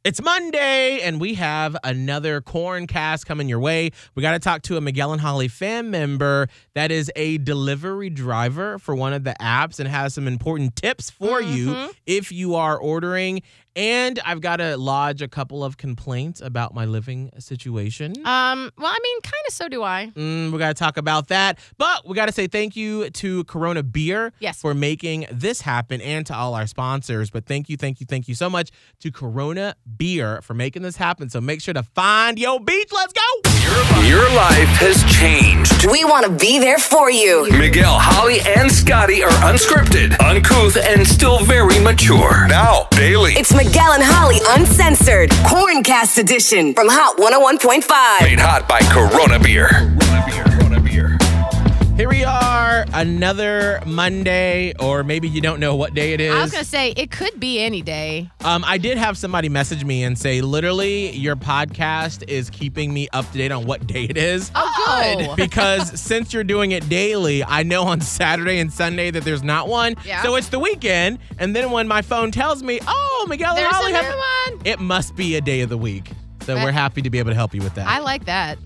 It's Monday, and we have another Corn Cast coming your way. We got to talk to a Miguel and Holly fan member that is a delivery driver for one of the apps and has some important tips for you if you are ordering. And I've got to lodge a couple of complaints about my living situation. Well, I mean, kind of so do I. We got to talk about that. But we got to say thank you to Corona Beer for making this happen and to all our sponsors. But thank you so much to Corona Beer for making this happen. So make sure to find your beach. Let's go. Your life has changed. We want to be there for you. Miguel, Holly, and Scotty are unscripted, uncouth, and still very mature. Now, daily. It's Miguel and Holly Uncensored, Corncast Edition from Hot 101.5. Made hot by Corona Beer. Corona Beer. Here we are, another Monday, or maybe you don't know what day it is. I was going to say, it could be any day. I did have somebody message me and say, literally, your podcast is keeping me up to date on what day it is. Oh, good. Because since you're doing it daily, I know on Saturday and Sunday that there's not one. Yeah. So it's the weekend, and then when my phone tells me, oh, Miguel and There's Holly a have new one. it must be a day of the week. So we're happy to be able to help you with that. I like that.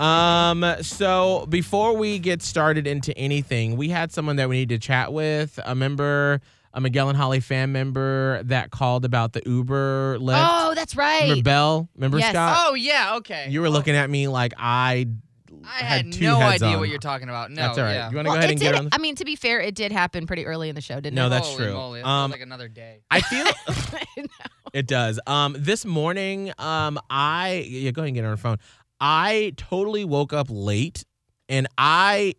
So before we get started into anything, we had someone that we need to chat with, a Miguel and Holly fan member that called about the Uber Lyft. Oh, that's right. Remember Belle? Remember Yes. Scott? Oh, yeah, okay. You were looking at me like I had two no heads idea on. what you're talking about. No, That's all right. yeah. You want to go ahead and get on? I mean, to be fair, it did happen pretty early in the show, didn't No, it? that's Holy true. moly, that feels like another day. I feel No. it does. This morning, go ahead and get on her phone. I totally woke up late, and Holly,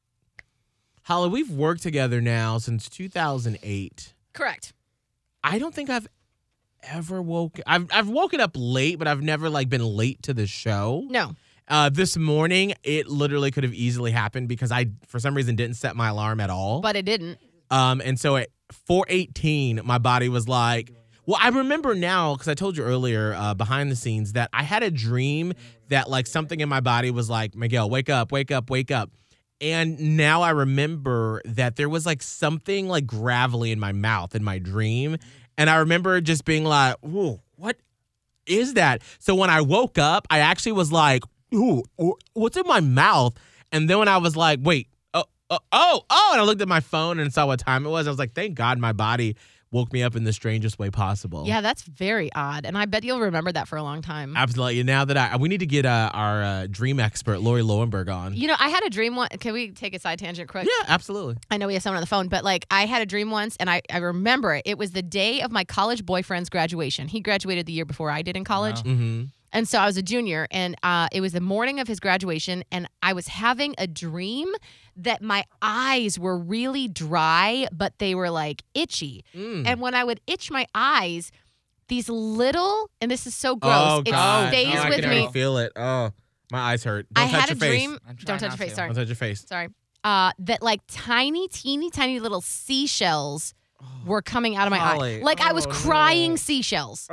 we've worked together now since 2008. Correct. I don't think I've ever I've woken up late, but I've never been late to the show. No. This morning, it literally could have easily happened because I, for some reason, didn't set my alarm at all. But it didn't. And so at 4:18, my body was like, well, I remember now, because I told you earlier behind the scenes that I had a dream that something in my body was like, Miguel, wake up, wake up, wake up. And now I remember that there was something gravelly in my mouth in my dream. And I remember just being like, ooh, what is that? So when I woke up, I actually was like, ooh, what's in my mouth? And then when I was like, wait, and I looked at my phone and saw what time it was. I was like, thank God my body woke me up in the strangest way possible. Yeah, that's very odd. And I bet you'll remember that for a long time. Absolutely. Now that we need to get our dream expert, Lori Lowenberg, on. You know, I had a dream once. Can we take a side tangent quick? Yeah, absolutely. I know we have someone on the phone, but I had a dream once, and I remember it. It was the day of my college boyfriend's graduation. He graduated the year before I did in college. Wow. Mm-hmm. And so I was a junior, and it was the morning of his graduation, and I was having a dream that my eyes were really dry, but they were itchy. And when I would itch my eyes, these little, and this is so gross, Oh, it God. stays I with can me. already feel it. Oh, my eyes hurt. Don't I touch had your a face. dream. I'm trying Don't touch not your face. to. Sorry. Don't touch your face. Sorry. That teeny, teeny, tiny little seashells were coming out of my Holly. eye. I was Oh, crying no. seashells.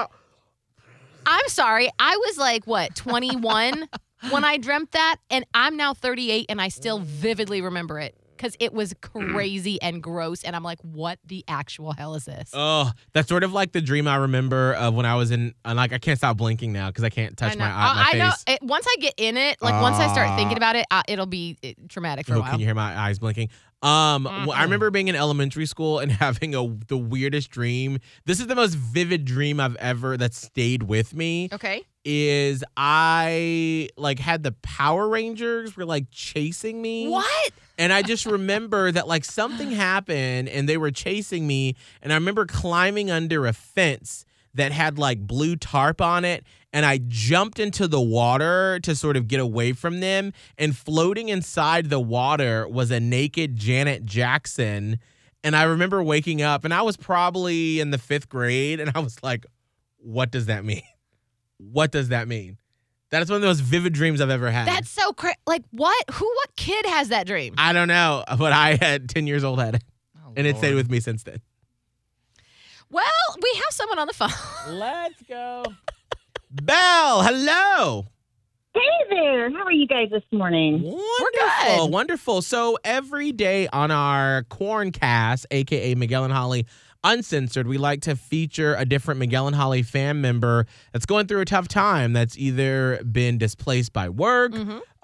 I'm sorry. I was 21 when I dreamt that, and I'm now 38, and I still vividly remember it because it was crazy and gross, and I'm like, what the actual hell is this? Oh, that's sort of like the dream I remember of when I was in, I can't stop blinking now because I can't touch my I face. know. Once I get in it, once I start thinking about it, it'll be traumatic for a Oh, while. can you hear my eyes blinking? I remember being in elementary school and having the weirdest dream. This is the most vivid dream I've ever that stayed with me. Okay. Is I had the Power Rangers were chasing me. What? And I just remember that something happened and they were chasing me. And I remember climbing under a fence that had blue tarp on it. And I jumped into the water to sort of get away from them. And floating inside the water was a naked Janet Jackson. And I remember waking up, and I was probably in the 5th grade. And I was like, what does that mean? What does that mean? That is one of the most vivid dreams I've ever had. That's so crazy. What? What kid has that dream? I don't know, but I at 10 years old had it. Oh, And it stayed Lord. with me since then. Well, we have someone on the phone. Let's go. Belle, hello. Hey there. How are you guys this morning? Wonderful, good. wonderful. So every day on our Corncast, a.k.a. Miguel and Holly Uncensored, we like to feature a different Miguel and Holly fan member that's going through a tough time, that's either been displaced by work,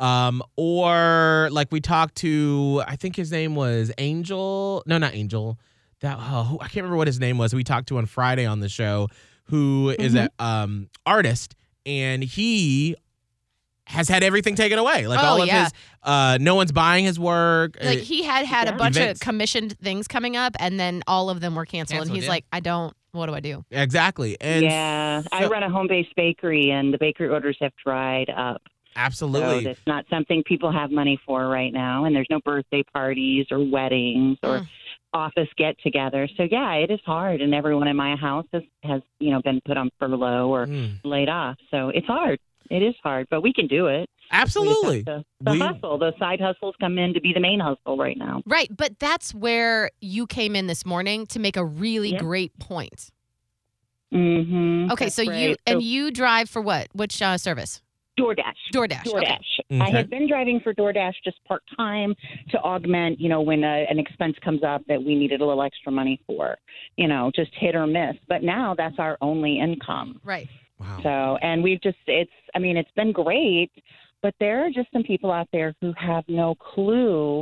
or like we talked to, I think his name was Angel. No, not Angel. I can't remember what his name was. We talked to on Friday on the show, who is an artist, and he has had everything taken away. Like all of his, no one's buying his work. Like he had a bunch events. of commissioned things coming up, and then all of them were canceled. And he's like, what do I do? Exactly. And I run a home-based bakery, and the bakery orders have dried up. Absolutely. So it's not something people have money for right now, and there's no birthday parties or weddings or office get-together. So, yeah, it is hard, and everyone in my house has been put on furlough or laid off. So it's hard. It is hard, but we can do it. Absolutely. The hustle, the side hustles come in to be the main hustle right now. Right, but that's where you came in this morning to make a really great point. Mm-hmm. Okay, so you drive for what? Which service? DoorDash. Okay. I had been driving for DoorDash just part-time to augment, when an expense comes up that we needed a little extra money for, just hit or miss. But now that's our only income. Right. Wow. So, and it's been great, but there are just some people out there who have no clue,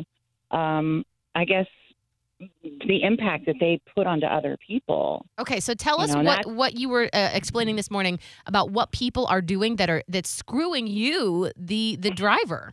I guess, the impact that they put onto other people. Okay, so tell us what you were explaining this morning about what people are doing that's screwing you, the driver.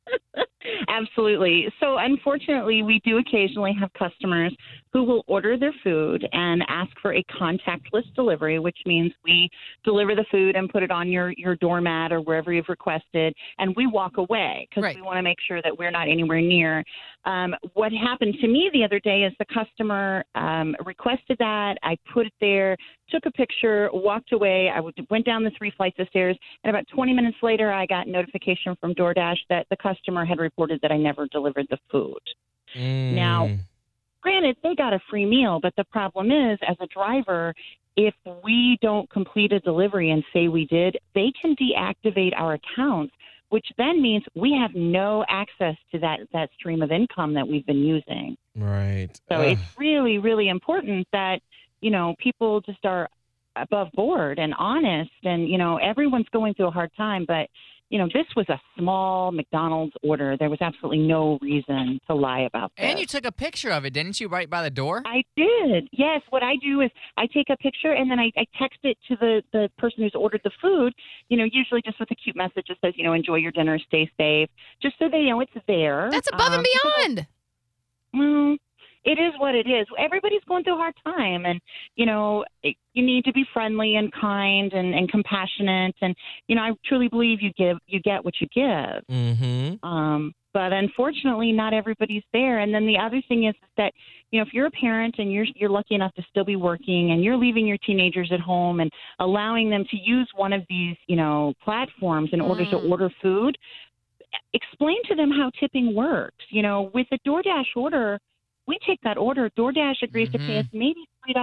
Absolutely. So unfortunately, we do occasionally have customers who will order their food and ask for a contactless delivery, which means we deliver the food and put it on your doormat or wherever you've requested, and we walk away because we want to make sure that we're not anywhere near. What happened to me the other day is the customer requested that. I put it there, took a picture, walked away. I went down the 3 flights of stairs, and about 20 minutes later, I got notification from DoorDash that the customer had reported that I never delivered the food. Now, granted, they got a free meal, but the problem is, as a driver, if we don't complete a delivery and say we did, they can deactivate our accounts, which then means we have no access to that stream of income that we've been using. Right. So it's really, really important that, people just are above board and honest, and, everyone's going through a hard time, but this was a small McDonald's order. There was absolutely no reason to lie about this. And you took a picture of it, didn't you, right by the door? I did. Yes. What I do is I take a picture and then I text it to the person who's ordered the food, usually just with a cute message that says, enjoy your dinner, stay safe, just so they know it's there. That's above and beyond. Well, it is what it is. Everybody's going through a hard time, and, you need to be friendly and kind and compassionate. And, I truly believe you get what you give. Mm-hmm. But unfortunately, not everybody's there. And then the other thing is that, if you're a parent and you're lucky enough to still be working and you're leaving your teenagers at home and allowing them to use one of these, platforms in order to order food, explain to them how tipping works. With a DoorDash order, we take that order. DoorDash agrees to pay us maybe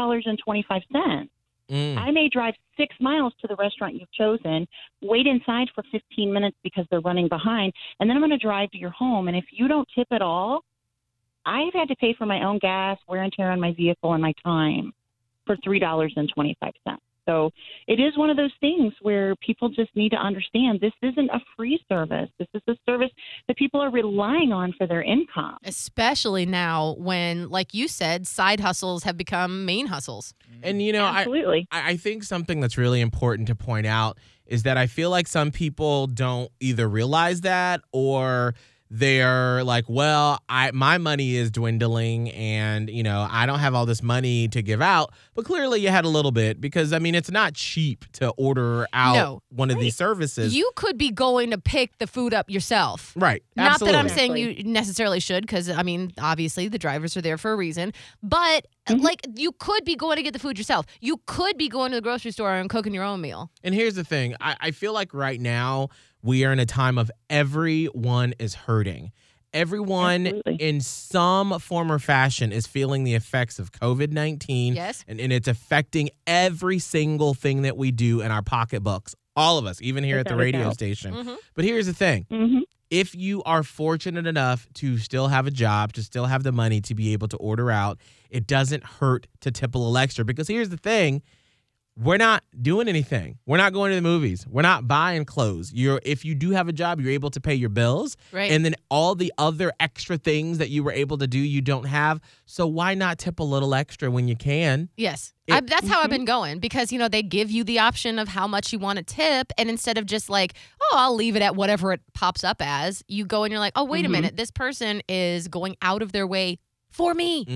$3.25. I may drive 6 miles to the restaurant you've chosen, wait inside for 15 minutes because they're running behind, and then I'm going to drive to your home. And if you don't tip at all, I've had to pay for my own gas, wear and tear on my vehicle, and my time for $3.25. So it is one of those things where people just need to understand this isn't a free service. This is a service that people are relying on for their income. Especially now when, like you said, side hustles have become main hustles. And, Absolutely. I think something that's really important to point out is that I feel like some people don't either realize that, or they're like, well, my money is dwindling and, I don't have all this money to give out. But clearly you had a little bit because, it's not cheap to order out one of these services. You could be going to pick the food up yourself. Right. Not Absolutely. that I'm saying you necessarily should, because, obviously the drivers are there for a reason. But, you could be going to get the food yourself. You could be going to the grocery store and cooking your own meal. And here's the thing. I feel like right now we are in a time of everyone is hurting. Everyone in some form or fashion is feeling the effects of COVID-19. Yes. And it's affecting every single thing that we do in our pocketbooks. All of us, even here at the radio station. But here's the thing. if you are fortunate enough to still have a job, to still have the money to be able to order out, it doesn't hurt to tip a little extra. Because here's the thing. We're not doing anything. We're not going to the movies. We're not buying clothes. If you do have a job, you're able to pay your bills. Right. And then all the other extra things that you were able to do, you don't have. So why not tip a little extra when you can? Yes. That's how I've been going because, they give you the option of how much you want to tip. And instead of just like, oh, I'll leave it at whatever it pops up as, you go and you're like, oh, wait a minute. This person is going out of their way for me.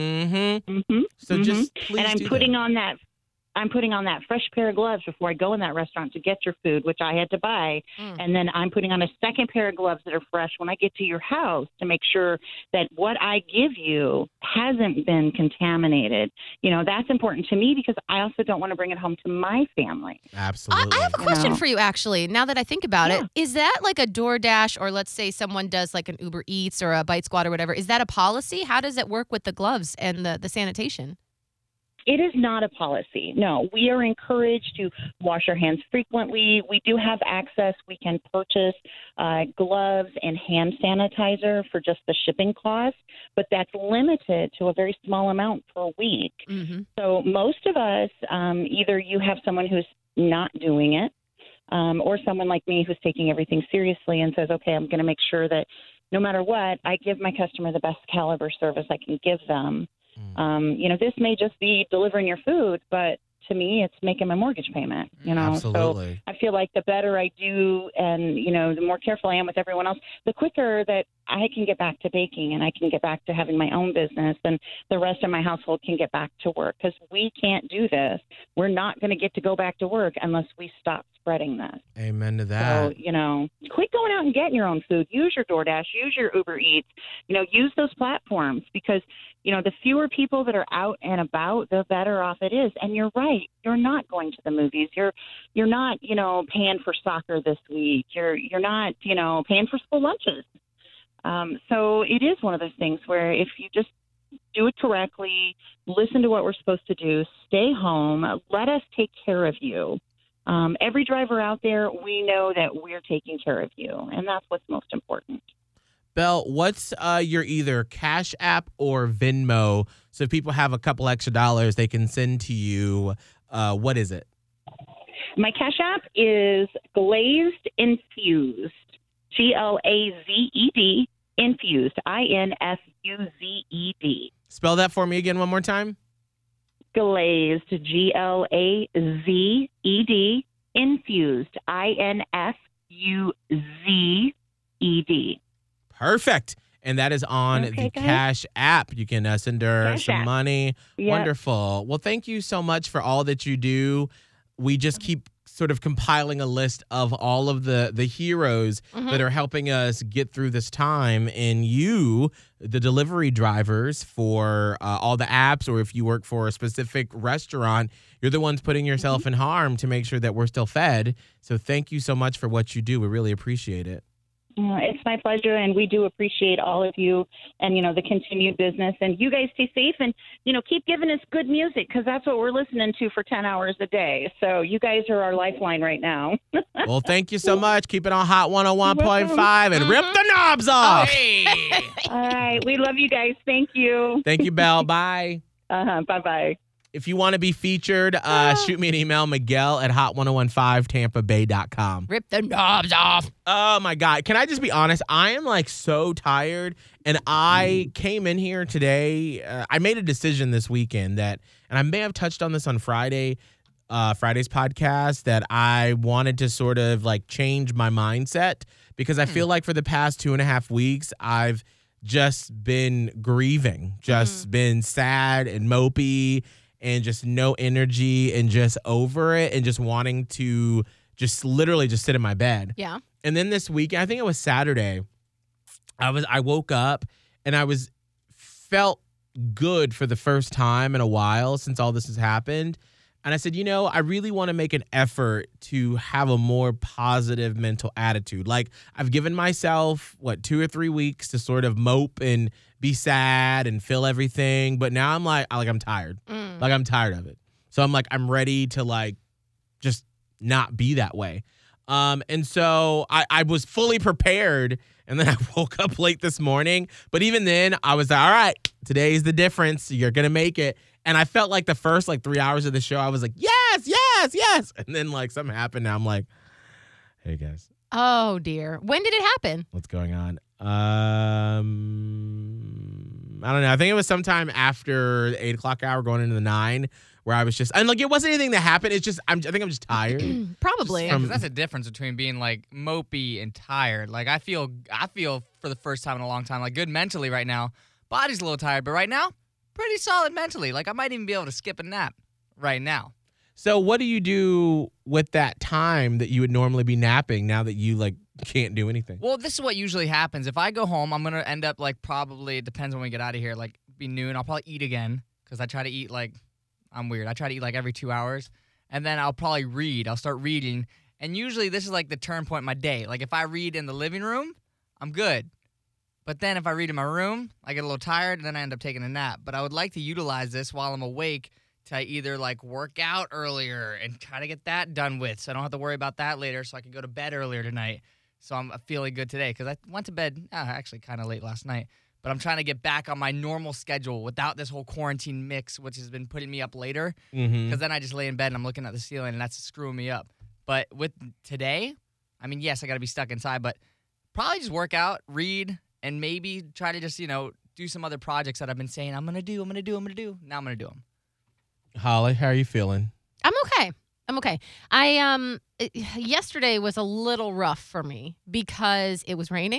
So just please and I'm do putting that. on that. I'm putting on that fresh pair of gloves before I go in that restaurant to get your food, which I had to buy. And then I'm putting on a second pair of gloves that are fresh when I get to your house to make sure that what I give you hasn't been contaminated. That's important to me because I also don't want to bring it home to my family. Absolutely. I have a question for you, actually, now that I think about it. Is that like a DoorDash or let's say someone does like an Uber Eats or a Bite Squad or whatever? Is that a policy? How does it work with the gloves and the sanitation? It is not a policy. No, we are encouraged to wash our hands frequently. We do have access. We can purchase gloves and hand sanitizer for just the shipping cost, but that's limited to a very small amount per week. So most of us, either you have someone who's not doing it or someone like me who's taking everything seriously and says, okay, I'm going to make sure that no matter what, I give my customer the best caliber service I can give them. This may just be delivering your food, but to me, it's making my mortgage payment, Absolutely. So I feel like the better I do and, the more careful I am with everyone else, the quicker that I can get back to baking and I can get back to having my own business and the rest of my household can get back to work because we can't do this. We're not going to get to go back to work unless we stop spreading this. Amen to that. So, quit going out and getting your own food. Use your DoorDash, use your Uber Eats, use those platforms because, the fewer people that are out and about, the better off it is. And you're right. You're not going to the movies. You're not, paying for soccer this week. You're not, paying for school lunches. So it is one of those things where if you just do it correctly, listen to what we're supposed to do, stay home, let us take care of you. Every driver out there, we know that we're taking care of you, and that's what's most important. Belle, what's your either Cash App or Venmo? So if people have a couple extra dollars, they can send to you. What is it? My Cash App is Glazed Infused, Glazed Infused, Infuzed. Spell that for me again one more time. Glazed, Glazed, Infused, Infuzed. Perfect. And that is on the Cash App. You can send her some money. Yep. Wonderful. Well, thank you so much for all that you do. We just keep sort of compiling a list of all of the heroes that are helping us get through this time. And you, the delivery drivers for all the apps, or if you work for a specific restaurant, you're the ones putting yourself in harm to make sure that we're still fed. So thank you so much for what you do. We really appreciate it. It's my pleasure, and we do appreciate all of you and, the continued business. And you guys stay safe and, keep giving us good music because that's what we're listening to for 10 hours a day. So you guys are our lifeline right now. Well, thank you so much. Keep it on Hot 101.5 and rip the knobs off. All right. We love you guys. Thank you. Thank you, Belle. Bye. Bye-bye. If you want to be featured, shoot me an email, Miguel at hot1015tampabay.com. Rip the knobs off. Oh, my God. Can I just be honest? I am so tired. And I came in here today. I made a decision this weekend and I may have touched on this on Friday's podcast, that I wanted to sort of change my mindset because I feel like for the past 2.5 weeks, I've just been grieving, just been sad and mopey and just no energy and just over it and just wanting to just literally just sit in my bed. Yeah. And then this week, I think it was Saturday, I woke up and felt good for the first time in a while since all this has happened. And I said, I really want to make an effort to have a more positive mental attitude. I've given myself, 2 or 3 weeks to sort of mope and be sad and feel everything. But now I'm I'm tired. I'm tired of it. So I'm ready to just not be that way. And so I was fully prepared, and then I woke up late this morning. But even then, I was like, all right, today's the difference. You're going to make it. And I felt like the first 3 hours of the show, I was like, yes, yes, yes. And then something happened. And I'm like, hey, guys. Oh, dear. When did it happen? What's going on? I don't know. I think it was sometime after the 8 o'clock hour going into the 9 where I was just, and it wasn't anything that happened. It's just, I think I'm just tired. Probably. Because that's a difference between being mopey and tired. I feel for the first time in a long time, good mentally right now. Body's a little tired, but right now, pretty solid mentally. I might even be able to skip a nap right now. So what do you do with that time that you would normally be napping now that you can't do anything? Well, this is what usually happens. If I go home, I'm going to end up probably, it depends when we get out of here, be noon. I'll probably eat again because I try to eat I'm weird. I try to eat every 2 hours. And then I'll probably read. I'll start reading. And usually this is the turn point in my day. If I read in the living room, I'm good. But then if I read in my room, I get a little tired and then I end up taking a nap. But I would like to utilize this while I'm awake to either work out earlier and try to get that done with so I don't have to worry about that later so I can go to bed earlier tonight. So I'm feeling good today because I went to bed actually kind of late last night. But I'm trying to get back on my normal schedule without this whole quarantine mix, which has been putting me up later. Because then I just lay in bed and I'm looking at the ceiling and that's screwing me up. But with today, yes, I got to be stuck inside, but probably just work out, read, and maybe try to just, do some other projects that I've been saying I'm going to do. Now I'm going to do them. Holly, how are you feeling? I'm okay. Yesterday was a little rough for me because it was raining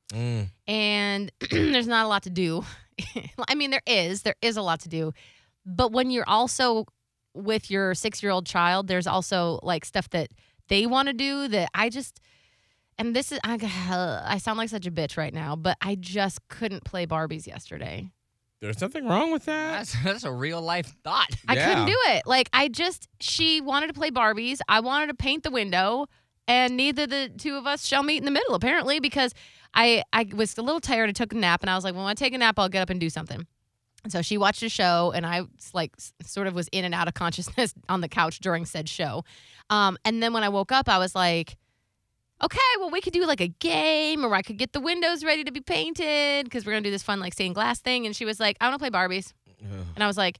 and there's not a lot to do. There is a lot to do. But when you're also with your 6-year-old child, there's also stuff that they want to do that I sound like such a bitch right now, but I just couldn't play Barbies yesterday. There's nothing wrong with that. That's a real life thought. I couldn't do it. She wanted to play Barbies. I wanted to paint the window, and neither the two of us shall meet in the middle, apparently, because I was a little tired. I took a nap, and I was like, well, when I take a nap, I'll get up and do something. And so she watched a show, and I sort of was in and out of consciousness on the couch during said show. And then when I woke up, I was like, okay, well, we could do a game, or I could get the windows ready to be painted because we're going to do this fun stained glass thing. And she was like, I want to play Barbies. And I was like,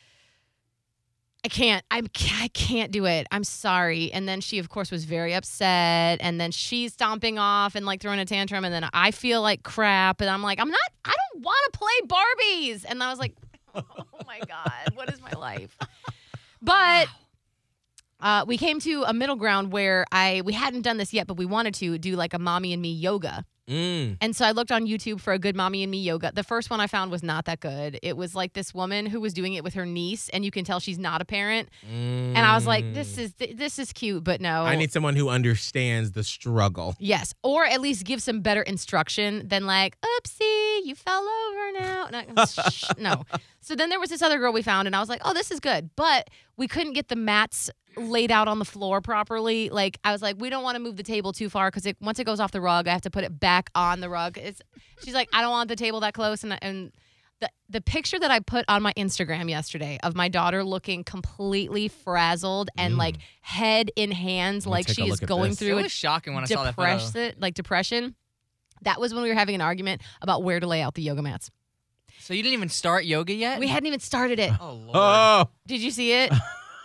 I can't do it. I'm sorry. And then she, of course, was very upset. And then she's stomping off and throwing a tantrum. And then I feel like crap. And I'm like, I don't want to play Barbies. And I was like, oh my God, what is my life? But we came to a middle ground where we hadn't done this yet, but we wanted to do a mommy and me yoga. And so I looked on YouTube for a good mommy and me yoga. The first one I found was not that good. It was this woman who was doing it with her niece, and you can tell she's not a parent. And I was like, this is cute, but no. I need someone who understands the struggle. Yes, or at least give some better instruction than oopsie, you fell over now. No. So then there was this other girl we found, and I was like, oh, this is good. But we couldn't get the mats laid out on the floor properly. I was like, we don't want to move the table too far because once it goes off the rug, I have to put it back on the rug. She's like, I don't want the table that close. And the picture that I put on my Instagram yesterday of my daughter looking completely frazzled and head in hands, she is going through it was shocking when I saw that photo. Depression. That was when we were having an argument about where to lay out the yoga mats. So you didn't even start yoga yet? We hadn't even started it. Oh, Lord. Oh. Did you see it?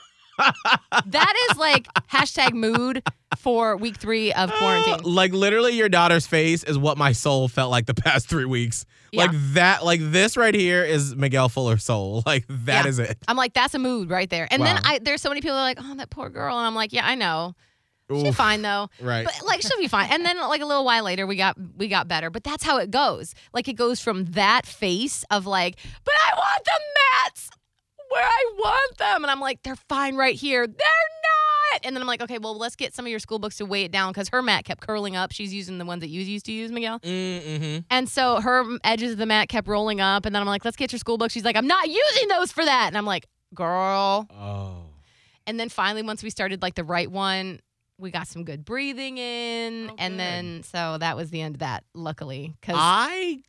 That is #mood for week 3 of quarantine. Literally your daughter's face is what my soul felt like the past 3 weeks. Yeah. This right here is Miguel Fuller's soul. That is it. I'm like, that's a mood right there. And Wow. then there's so many people that are like, oh, that poor girl. And I'm like, yeah, I know. She's fine though. Right. But she'll be fine. And then a little while later we got better. But that's how it goes. It goes from that face of but I want the mats where I want them. And I'm like, they're fine right here. They're not. And then I'm like, okay, well, let's get some of your school books to weigh it down because her mat kept curling up. She's using the ones that you used to use, Miguel. Mm-hmm. And so her edges of the mat kept rolling up. And then I'm like, let's get your school books. She's like, I'm not using those for that. And I'm like, girl. Oh. And then finally, once we started the right one, we got some good breathing in. And then, so that was the end of that, luckily. Cause I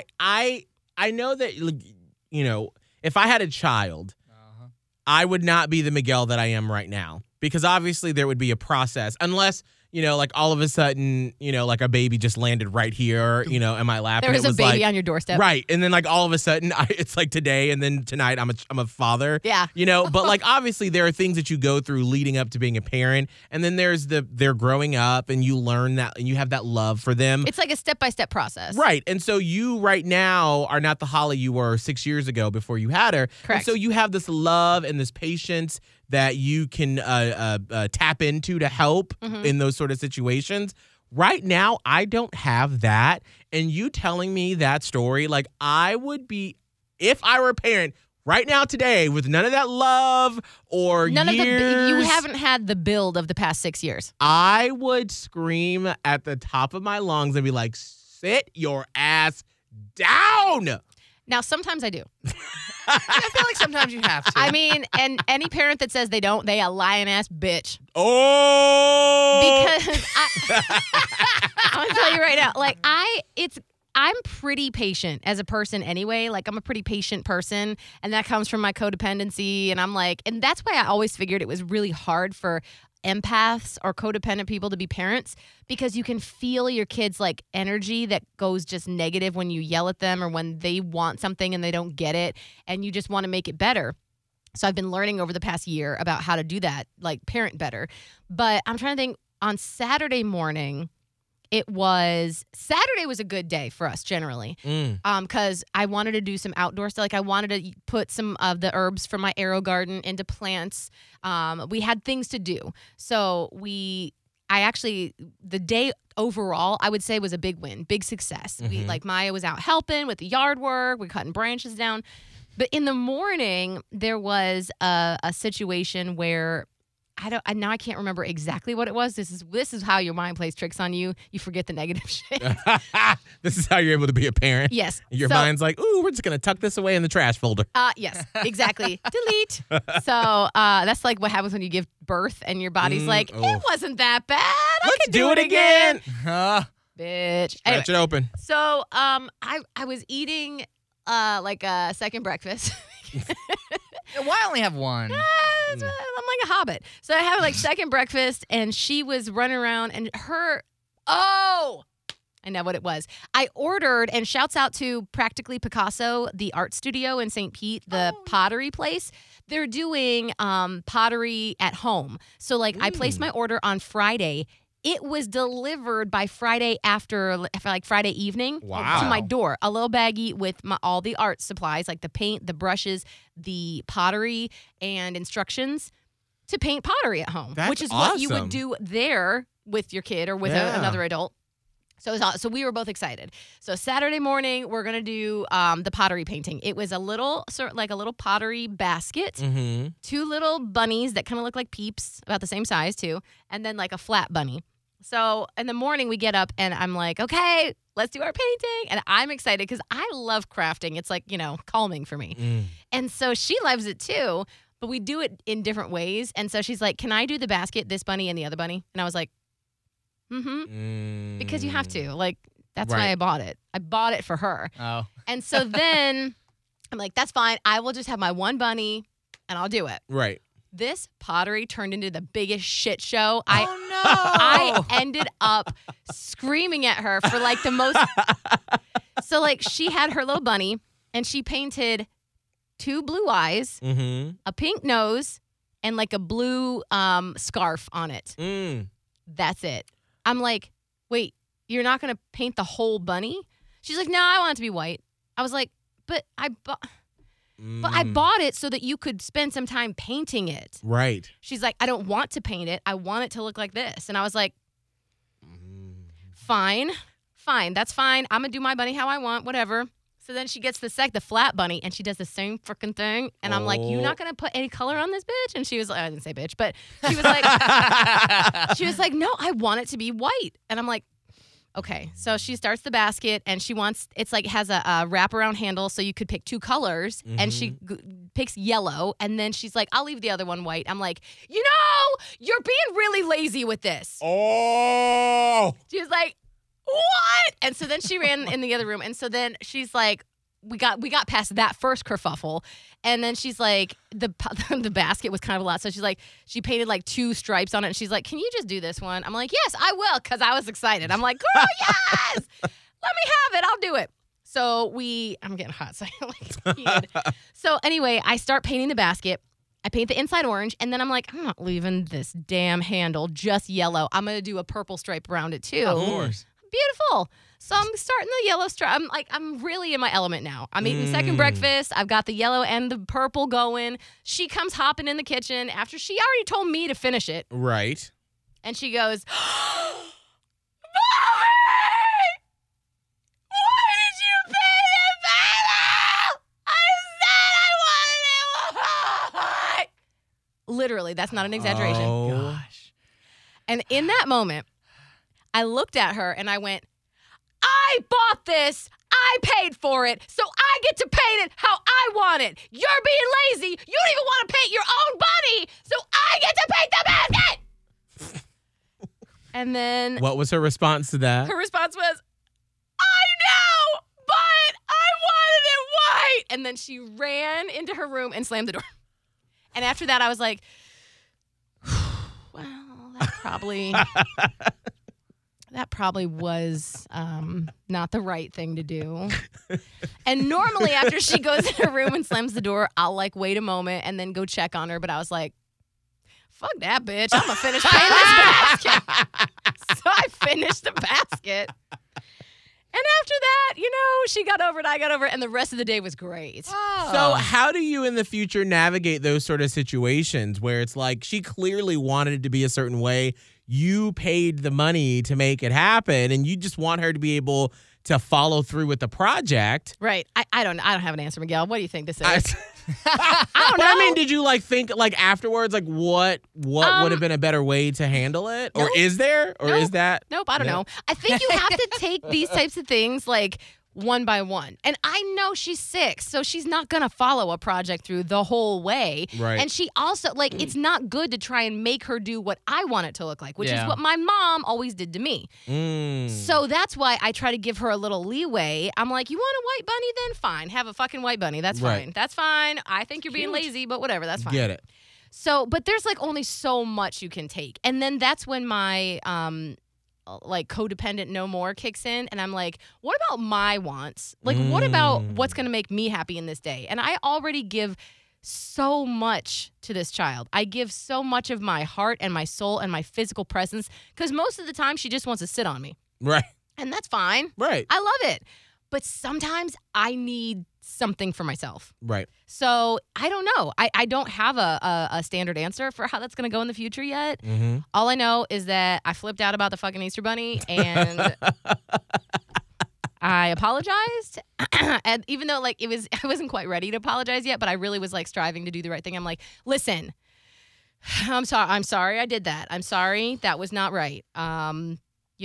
know that, if I had a child, I would not be the Miguel that I am right now because obviously there would be a process unless like all of a sudden, like a baby just landed right here, in my lap. There and was it a was baby like, on your doorstep. right. And then like all of a sudden it's like today and then tonight I'm a father. Yeah. But like obviously there are things that you go through leading up to being a parent. And then there's they're growing up and you learn that and you have that love for them. It's like a step-by-step process. Right. And so you right now are not the Holly you were 6 years ago before you had her. Correct. And so you have this love and this patience that you can tap into to help in those sort of situations. Right now, I don't have that. And you telling me that story, like I would be, if I were a parent right now today with none of that love or None years, of you haven't had the build of the past 6 years. I would scream at the top of my lungs and be like, sit your ass down. Now, sometimes I do. I feel like sometimes you have to. I mean, and any parent that says they don't, they a lying ass bitch. Oh. Because I'm gonna tell you right now, like I'm pretty patient as a person anyway. Like I'm a pretty patient person, and that comes from my codependency. And I'm like, and that's why I always figured it was really hard for empaths or codependent people to be parents, because you can feel your kids' like energy that goes just negative when you yell at them or when they want something and they don't get it, and you just want to make it better. So I've been learning over the past year about how to do that, like parent better. But I'm trying to think, on Saturday morning, Saturday was a good day for us generally. Because I wanted to do some outdoor stuff. Like I wanted to put some of the herbs from my Aero garden into plants. We had things to do. So the day overall, I would say was a big win, big success. Maya was out helping with the yard work. We're cutting branches down. But in the morning, there was a situation where I can't remember exactly what it was. This is how your mind plays tricks on you. You forget the negative shit. This is how you're able to be a parent. Yes. Your mind's like, ooh, we're just going to tuck this away in the trash folder. Yes, exactly. Delete. So that's like what happens when you give birth and your body's like, it wasn't that bad. Let's could do it again. Bitch. Scratch it open. So I was eating like a second breakfast. Why only have one? I'm like a hobbit. So I have like second breakfast, and she was running around, and I know what it was. I ordered, and shouts out to Practically Picasso, the art studio in St. Pete, the pottery place. They're doing pottery at home. So like I placed my order on Friday. It was delivered by Friday Friday evening to my door. A little baggie with all the art supplies, like the paint, the brushes, the pottery, and instructions to paint pottery at home, That's which is what you awesome. would do there with your kid or with another adult. So we were both excited. So Saturday morning, we're gonna do the pottery painting. It was a little pottery basket, 2 little bunnies that kind of look like Peeps, about the same size too, and then like a flat bunny. So in the morning we get up and I'm like, okay, let's do our painting, and I'm excited because I love crafting. It's like calming for me, and so she loves it too. But we do it in different ways, and so she's like, "Can I do the basket, this bunny, and the other bunny?" And I was like, because you have to. Like, that's why I bought it. I bought it for her. Oh. And so then I'm like, that's fine. I will just have my one bunny and I'll do it. Right. This pottery turned into the biggest shit show. Oh, I ended up screaming at her for like the most. So like she had her little bunny and she painted 2 blue eyes, a pink nose, and like a blue scarf on it. That's it. I'm like, wait, you're not going to paint the whole bunny? She's like, no, I want it to be white. I was like, but I bought it so that you could spend some time painting it. Right. She's like, I don't want to paint it. I want it to look like this. And I was like, fine, that's fine. I'm going to do my bunny how I want, whatever. So then she gets the flat bunny, and she does the same freaking thing. And I'm like, you're not going to put any color on this bitch? And she was like, I didn't say bitch, but she was like, no, I want it to be white. And I'm like, okay. So she starts the basket, and it's like has a wraparound handle, so you could pick 2 colors. And she picks yellow, and then she's like, I'll leave the other one white. I'm like, you're being really lazy with this. Oh. She was like, what? And so then she ran in the other room. And so then she's like, we got past that first kerfuffle, and then she's like, the basket was kind of a lot, so she's like, she painted like 2 stripes on it, and she's like, can you just do this one? I'm like, yes, I will, because I was excited. I'm like, girl, yes, let me have it, I'll do it. So I'm getting hot, so I like heated. So anyway, I start painting the basket. I paint the inside orange, and then I'm like, I'm not leaving this damn handle just yellow. I'm gonna do a purple stripe around it too. Of course. Beautiful. So I'm starting the yellow stripe. I'm really in my element now. I'm eating second breakfast. I've got the yellow and the purple going. She comes hopping in the kitchen after she already told me to finish it. Right. And she goes, Mommy! Why did you paint it purple? I said I wanted it white. Literally, that's not an exaggeration. Oh. Gosh. And in that moment, I looked at her and I went, I bought this. I paid for it. So I get to paint it how I want it. You're being lazy. You don't even want to paint your own body. So I get to paint the basket. And then What was her response to that? her response was, I know, but I wanted it white. And then she ran into her room and slammed the door. And after that, I was like, well, that probably was not the right thing to do. And normally after she goes in her room and slams the door, I'll like wait a moment and then go check on her. But I was like, fuck that bitch. I'm going to finish painting this basket. So I finished the basket. And after that, she got over it, I got over it, and the rest of the day was great. So how do you in the future navigate those sort of situations where it's like she clearly wanted it to be a certain way, you paid the money to make it happen, and you just want her to be able to follow through with the project? Right. I don't have an answer, Miguel. What do you think this is? I don't know. I mean, did you think afterwards what would have been a better way to handle it? Or Nope. is there? Or Nope. is that? Nope, I don't know. I think you have to take these types of things one by one. And I know she's 6, so she's not going to follow a project through the whole way. Right. And she also, it's not good to try and make her do what I want it to look like, which is Yeah. what my mom always did to me. So that's why I try to give her a little leeway. I'm like, you want a white bunny? Then fine. Have a fucking white bunny. That's Right. fine. That's fine. I think you're being lazy, but whatever. That's fine. Get it. So, but there's only so much you can take. And then that's when my codependent no more kicks in, and I'm like, what about my wants? What about what's going to make me happy in this day? And I already give so much to this child. I give so much of my heart and my soul and my physical presence, because most of the time she just wants to sit on me. Right. And that's fine. Right. I love it. But sometimes I need something for myself. Right. So I don't know. I don't have a standard answer for how that's going to go in the future yet. Mm-hmm. All I know is that I flipped out about the fucking Easter Bunny, and I apologized. And even though I wasn't quite ready to apologize yet, but I really was striving to do the right thing. I'm like, listen, I'm sorry I did that. I'm sorry. That was not right. I'm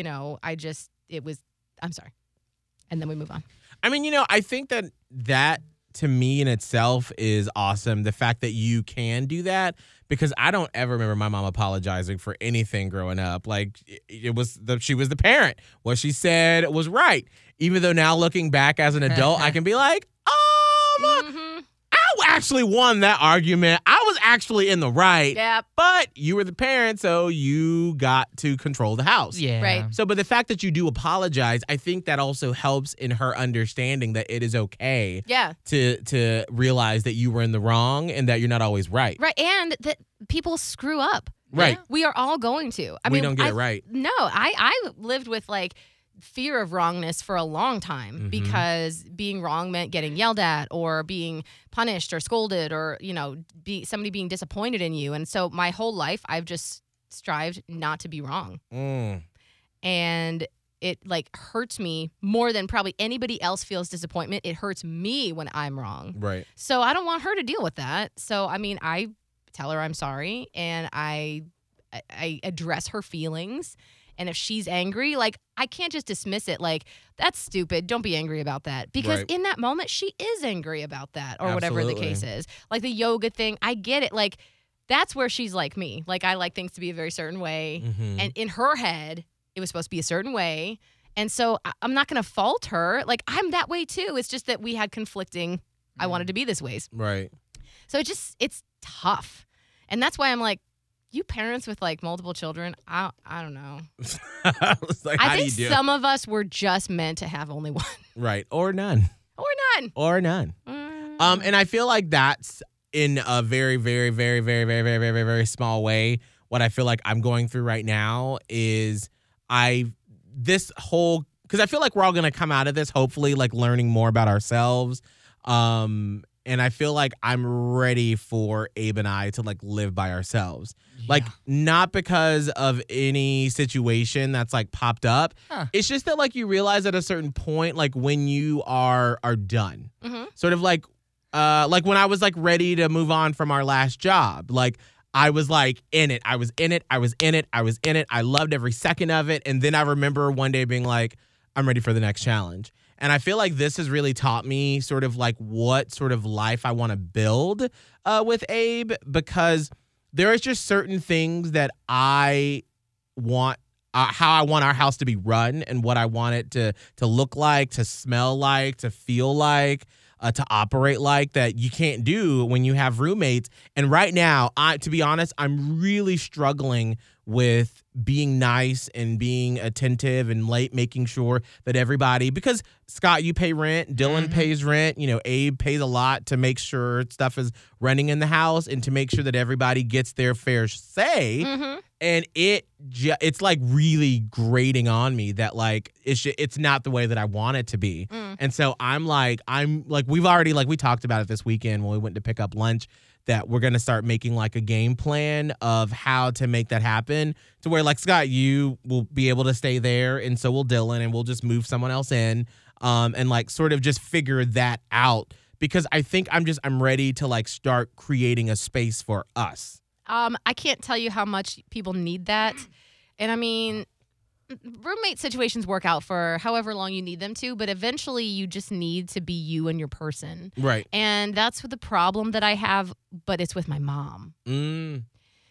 sorry. And then we move on. I mean, I think that to me in itself is awesome. The fact that you can do that, because I don't ever remember my mom apologizing for anything growing up. She was the parent. What she said was right. Even though now looking back as an adult, I can be like, I actually won that argument. I was actually in the right. Yep. But you were the parent, so you got to control the house. Yeah. Right. So, but the fact that you do apologize, I think that also helps in her understanding that it is okay Yeah. to realize that you were in the wrong and that you're not always right. Right. And that people screw up. Right. We are all going to. We don't get it right. No, I lived with fear of wrongness for a long time, because being wrong meant getting yelled at or being punished or scolded or, somebody being disappointed in you. And so my whole life, I've just strived not to be wrong. And it hurts me more than probably anybody else feels disappointment. It hurts me when I'm wrong. Right. So I don't want her to deal with that. So, I tell her I'm sorry, and I address her feelings. And if she's angry, I can't just dismiss it that's stupid. Don't be angry about that. Because Right. in that moment, she is angry about that, or whatever the Absolutely. case is. The yoga thing, I get it. That's where she's like me. I like things to be a very certain way. Mhm. And in her head, it was supposed to be a certain way. And so I'm not going to fault her. Like, I'm that way too. It's just that we had conflicting, I wanted to be this ways. Right. So it's tough. And that's why I'm like, you parents with like multiple children, I don't know. It's like, how I do think you do some of us were just meant to have only one. Right. Or none. Or none. Or none. And I feel like that's in a very, very, very, very, very, very, very, very small way. What I feel like I'm going through right now is because I feel like we're all going to come out of this, hopefully, like learning more about ourselves. And I feel like I'm ready for Abe and I to like live by ourselves. Yeah. Like, not because of any situation that's like popped up. Huh. It's just that like you realize at a certain point, like when you are done, sort of like when I was like ready to move on from our last job, like I was like in it. I was in it. I was in it. I was in it. I loved every second of it. And then I remember one day being like, I'm ready for the next challenge. And I feel like this has really taught me sort of like what sort of life I want to build with Abe, because there is just certain things that I want, how I want our house to be run and what I want it to look like, to smell like, to feel like, to operate like, that you can't do when you have roommates. And right now, to be honest, I'm really struggling with being nice and being attentive and making sure that everybody, because Scott, you pay rent, Dylan pays rent, Abe pays a lot to make sure stuff is running in the house and to make sure that everybody gets their fair say. And it's like really grating on me that like it's not the way that I want it to be. And so I'm like we've already, like we talked about it this weekend when we went to pick up lunch, that we're going to start making like a game plan of how to make that happen, to where like Scott, you will be able to stay there and so will Dylan, and we'll just move someone else in and like sort of just figure that out, because I think I'm ready to like start creating a space for us. I can't tell you how much people need that. And I mean, roommate situations work out for however long you need them to, but eventually you just need to be you and your person. Right. And that's the problem that I have, but it's with my mom. And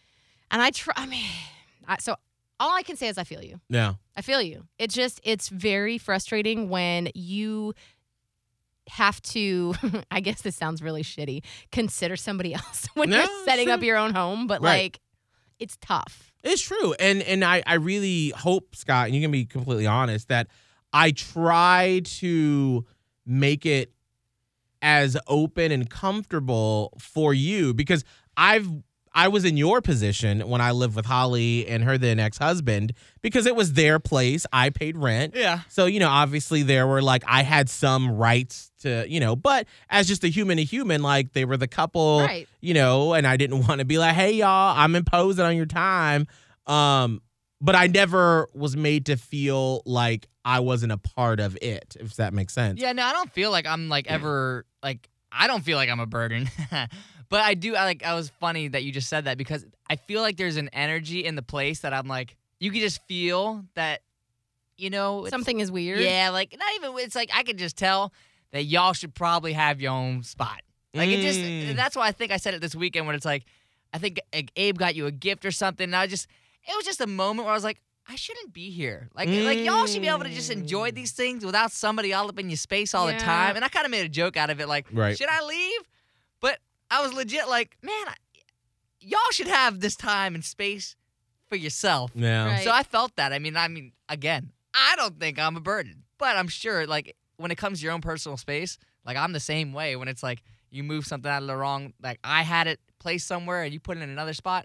so all I can say is I feel you. Yeah. I feel you. It's very frustrating when you have to, I guess this sounds really shitty, consider somebody else when you're setting up your own home, but like, it's tough. It's true. And I really hope, Scott, and you can be completely honest, that I try to make it as open and comfortable for you, because I was in your position when I lived with Holly and her then ex-husband, because it was their place. I paid rent. Yeah. So, obviously there were like, I had some rights to, but as just a human to human, like they were the couple, Right. And I didn't want to be like, hey, y'all, I'm imposing on your time. But I never was made to feel like I wasn't a part of it, if that makes sense. Yeah, no, I don't feel like I'm like ever like I don't feel like I'm a burden. But I do. I was funny that you just said that, because I feel like there's an energy in the place that I'm like, you can just feel that, Something is weird. Yeah, like not even. It's like I could just tell that y'all should probably have your own spot. Like it just. That's why I think I said it this weekend when it's like, I think Abe got you a gift or something. And it was just a moment where I was like, I shouldn't be here. Like y'all should be able to just enjoy these things without somebody all up in your space all the time. And I kind of made a joke out of it, like, should I leave? But I was legit like, man, y'all should have this time and space for yourself. Yeah. Right. So I felt that. I mean, again, I don't think I'm a burden, but I'm sure, like, when it comes to your own personal space, like, I'm the same way. When it's like you move something out of the wrong, like I had it placed somewhere and you put it in another spot,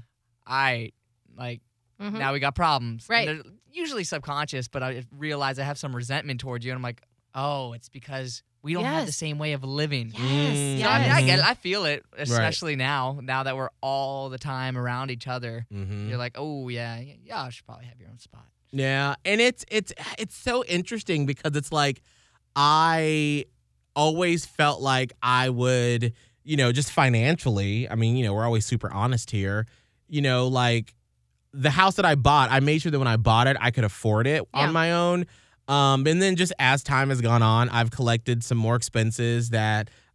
now we got problems. Right. And they're usually subconscious, but I realize I have some resentment towards you, and I'm like, oh, it's because we don't have the same way of living. Yes. So, I mean, I get it. I feel it, especially now that we're all the time around each other. You're like, oh, yeah, I should probably have your own spot. Yeah, and it's so interesting, because it's like I always felt like I would, just financially, I mean, we're always super honest here, like the house that I bought, I made sure that when I bought it, I could afford it on my own. And then just as time has gone on, I've collected some more expenses that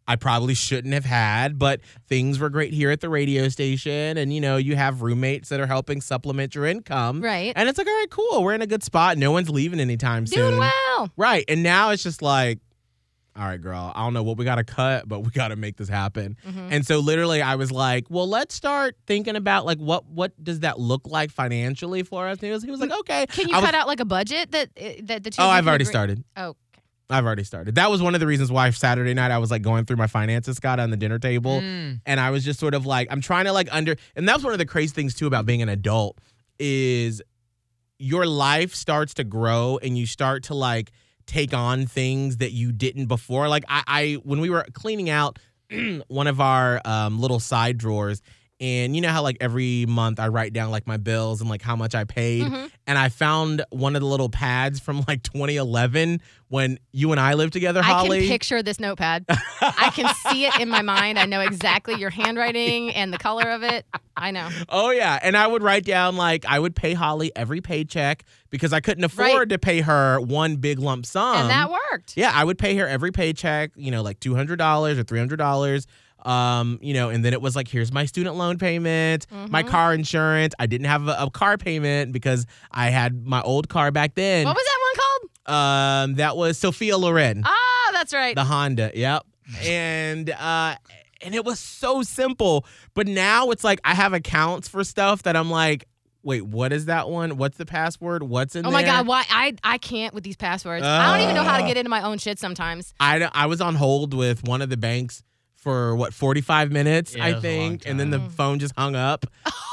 I probably shouldn't have had, but things were great here at the radio station. And, you have roommates that are helping supplement your income. Right. And it's like, all right, cool. We're in a good spot. No one's leaving anytime soon. Doing well. Right. And now it's just like, all right, girl, I don't know what we got to cut, but we got to make this happen. Mm-hmm. And so literally I was like, well, let's start thinking about like, what does that look like financially for us? And he was like, okay. Can you cut out like a budget that the two? Oh, of you I've can already agree- started. Oh. I've already started. That was one of the reasons why Saturday night I was like going through my finances, Scott, on the dinner table. And I was just sort of like, I'm trying to like and that's one of the crazy things too about being an adult is your life starts to grow and you start to like take on things that you didn't before. Like I when we were cleaning out one of our little side drawers, and you know how like every month I write down like my bills and like how much I paid. Mm-hmm. And I found one of the little pads from like 2011 when you and I lived together, Holly. I can picture this notepad. I can see it in my mind. I know exactly your handwriting and the color of it. I know. Oh, yeah. And I would write down like I would pay Holly every paycheck because I couldn't afford Right. to pay her one big lump sum. And that worked. Yeah, I would pay her every paycheck, like $200 or $300. And then it was like, here's my student loan payment, my car insurance. I didn't have a car payment because I had my old car back then. What was that one called? That was Sophia Loren, Ah, that's right. the Honda. Yep. And it was so simple. But now it's like I have accounts for stuff that I'm like, wait, what is that one? What's the password? What's in there? Oh my God, why I can't with these passwords. I don't even know how to get into my own shit sometimes. I was on hold with one of the banks for 45 minutes, Yeah, I it was a long think, and then the time. phone just hung up.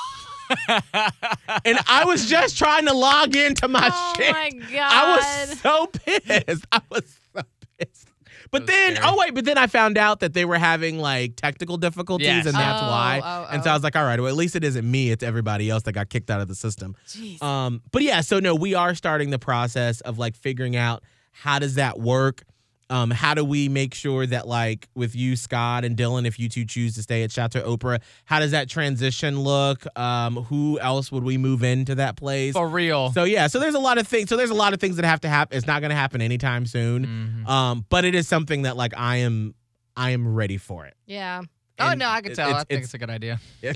And I was just trying to log into my Oh shit. my God. I was so pissed. But then, scary. but then I found out that they were having like technical difficulties, Yes. and that's why. And so I was like, all right, well, at least it isn't me; it's everybody else that got kicked out of the system. Jeez. But yeah, so no, we are starting the process of like figuring out how does that work. How do we make sure that, like, with you, Scott, and Dylan, if you two choose to stay at Chateau Oprah, how does that transition look? Who else would we move into that place? For real. So, yeah, so there's a lot of things. So there's a lot of things that have to happen. It's not going to happen anytime soon. But it is something that, like, I am ready for it. Yeah. Oh, And no, I can tell. I think it's a good idea.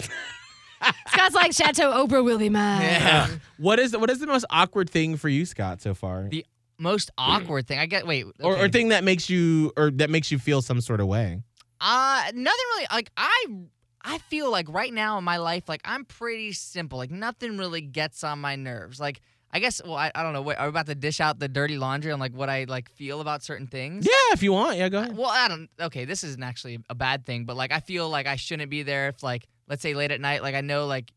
Scott's like, Chateau Oprah will be mine. Yeah. What is the most awkward thing for you, Scott, so far? The most awkward thing. Or Okay. thing that makes you feel some sort of way. Nothing really. Like I feel like right now in my life, like I'm pretty simple. Like nothing really gets on my nerves. Like I guess. Well, I don't know. Wait, are we about to dish out the dirty laundry on like what I like feel about certain things? Yeah, if you want. Yeah, go ahead. Well, I don't. Okay, this isn't actually a bad thing, but like I feel like I shouldn't be there if like let's say late at night. Like I know like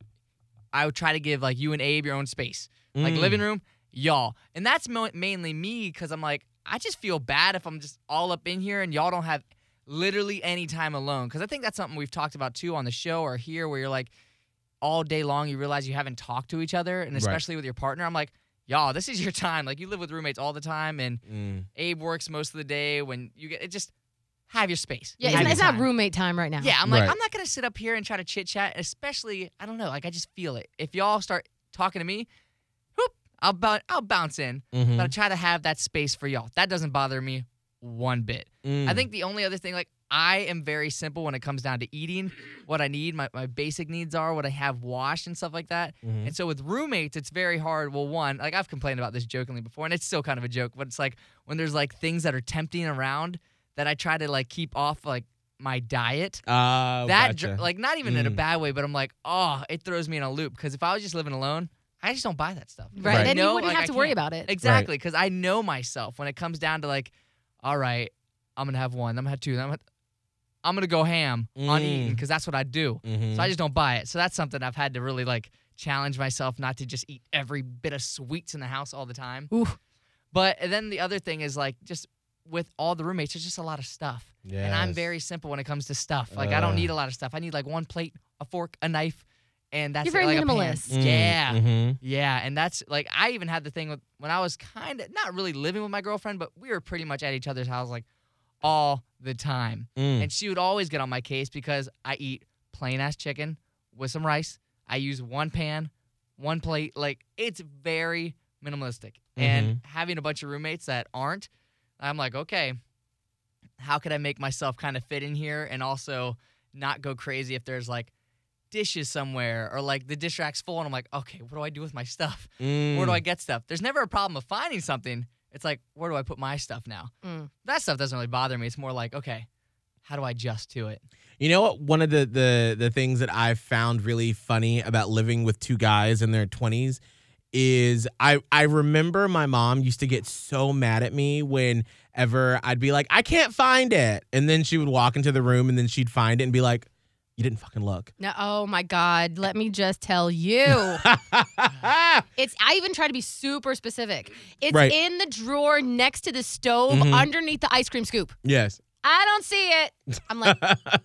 I would try to give like you and Abe your own space, like living room, y'all, and that's mainly me because I'm like I just feel bad if I'm just all up in here and y'all don't have literally any time alone. Because I think that's something we've talked about too on the show or here, where you're like all day long you realize you haven't talked to each other, and especially with your partner. I'm like, y'all, this is your time. Like you live with roommates all the time, and Abe works most of the day. When you get it, just have your space. Yeah, Have your it's not time. roommate time right now. Yeah, I'm like, Right. I'm not gonna sit up here and try to chit chat, especially I don't know, like I just feel it. If y'all start talking to me, whoop, I'll bounce in. Mhm. But I try to have that space for y'all. That doesn't bother me one bit. I think the only other thing, like I am very simple when it comes down to eating. What I need, my basic needs are what I have washed and stuff like that. And so with roommates, it's very hard. Well, one, like I've complained about this jokingly before, and it's still kind of a joke, but it's like when there's like things that are tempting around that I try to like keep off like my diet. That gotcha. like not even in a bad way, but I'm like, oh, it throws me in a loop because if I was just living alone, I just don't buy that stuff. 'Cause Right. I Then you know, wouldn't like, have I to worry can't. about it. Exactly, because I know myself when it comes down to like, all right, I'm gonna have one, I'm gonna have two, I'm gonna go ham on eating because that's what I do. So I just don't buy it. So that's something I've had to really like challenge myself not to just eat every bit of sweets in the house all the time. Ooh. But then the other thing is like just with all the roommates, there's just a lot of stuff. And I'm Yes. very simple when it comes to stuff. Like I don't need a lot of stuff. I need like one plate, a fork, a knife, and that's You're very it, like minimalist. A pan. Yeah. Mhm. Yeah, and that's like I even had the thing with when I was kind of not really living with my girlfriend, but we were pretty much at each other's house like all the time. And she would always get on my case because I eat plain ass chicken with some rice. I use one pan, one plate. Like it's very minimalistic. And having a bunch of roommates that aren't, I'm like, okay, how could I make myself kind of fit in here and also not go crazy if there's like dishes somewhere or like the dish rack's full and I'm like, okay, what do I do with my stuff? Where do I get stuff? There's never a problem of finding something. It's like, where do I put my stuff now? That stuff doesn't really bother me. It's more like, okay, how do I adjust to it? You know what? One of the things that I've found really funny about living with two guys in their 20s is I remember my mom used to get so mad at me whenever I'd be like, I can't find it. And then she would walk into the room and then she'd find it and be like, you didn't fucking look. No, oh my God. Let me just tell you. I even try to be super specific. It's Right. in the drawer next to the stove underneath the ice cream scoop. Yes. I don't see it. I'm like,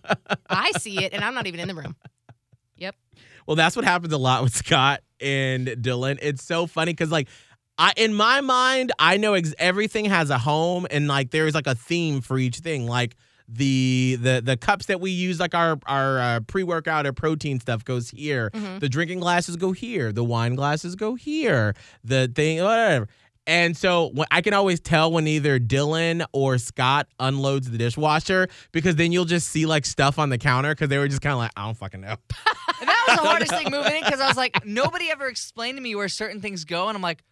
I see it, and I'm not even in the room. Yep. Well, that's what happens a lot with Scott and Dylan. It's so funny because, like, in my mind, I know everything has a home, and like there's like a theme for each thing. Like the cups that we use, like our pre-workout or protein stuff, goes here. The drinking glasses go here. The wine glasses go here. The thing, whatever. And so I can always tell when either Dylan or Scott unloads the dishwasher because then you'll just see like stuff on the counter because they were just kind of like, I don't fucking know. And that was the hardest thing moving in because I was like, nobody ever explained to me where certain things go. And I'm like,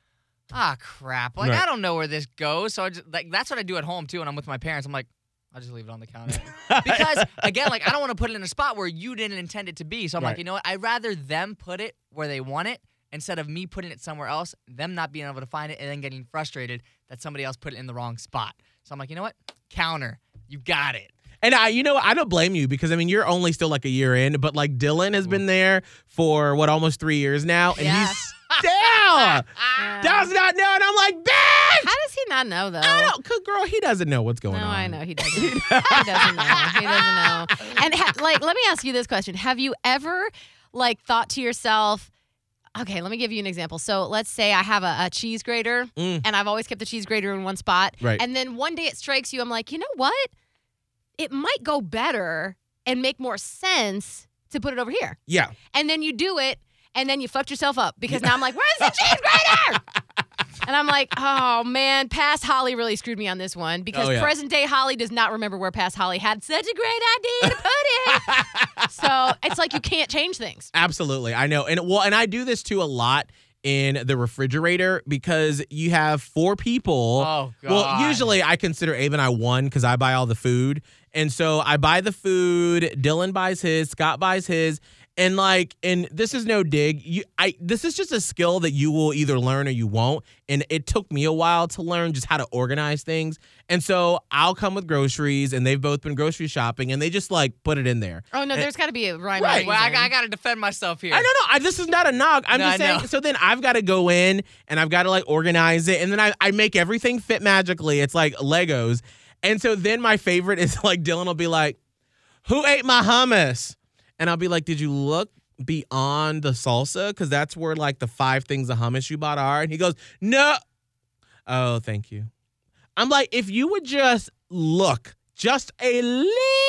crap. Like, Right. I don't know where this goes. So I just, like, that's what I do at home, too. When I'm with my parents, I'm like, I'll just leave it on the counter. Because, again, like, I don't want to put it in a spot where you didn't intend it to be. So I'm Right. like, you know what? I'd rather them put it where they want it instead of me putting it somewhere else, them not being able to find it, and then getting frustrated that somebody else put it in the wrong spot. So I'm like, you know what? Counter. You got it. And I don't blame you because, I mean, you're only still like a year in, but like Dylan has been there for almost 3 years now, and Yeah. he's still does not know. And I'm like, bitch! How does he not know, though? I don't, good girl, he doesn't know what's going No, on. I know he doesn't. He doesn't know. He doesn't know. And like, let me ask you this question: have you ever like thought to yourself, okay, let me give you an example. So let's say I have a cheese grater, and I've always kept the cheese grater in one spot, Right. and then one day it strikes you. I'm like, you know what? It might go better and make more sense to put it over here. Yeah. And then you do it, and then you fucked yourself up because now I'm like, where's the cheese grater? And I'm like, oh man, past Holly really screwed me on this one because Oh, yeah. present day Holly does not remember where past Holly had such a great idea to put it. So it's like you can't change things. Absolutely. I know. And I do this too a lot in the refrigerator because you have 4 people. Oh, God. Well, usually I consider Abe and I one because I buy all the food. And so I buy the food, Dylan buys his, Scott buys his. And this is no dig. This is just a skill that you will either learn or you won't. And it took me a while to learn just how to organize things. And so I'll come with groceries, and they've both been grocery shopping, and they just like put it in there. Oh no, there's got to be a rhyme. or Right. Well, reason. I got to defend myself here. I don't know. This is not a knock. I'm No, just I saying. know. So then I've got to go in and I've got to like organize it. And then I make everything fit magically. It's like Legos. And so then my favorite is like Dylan will be like, who ate my hummus? And I'll be like, did you look beyond the salsa? Because that's where like the 5 things of hummus you bought are. And he goes, no. Oh, thank you. I'm like, if you would just look just a little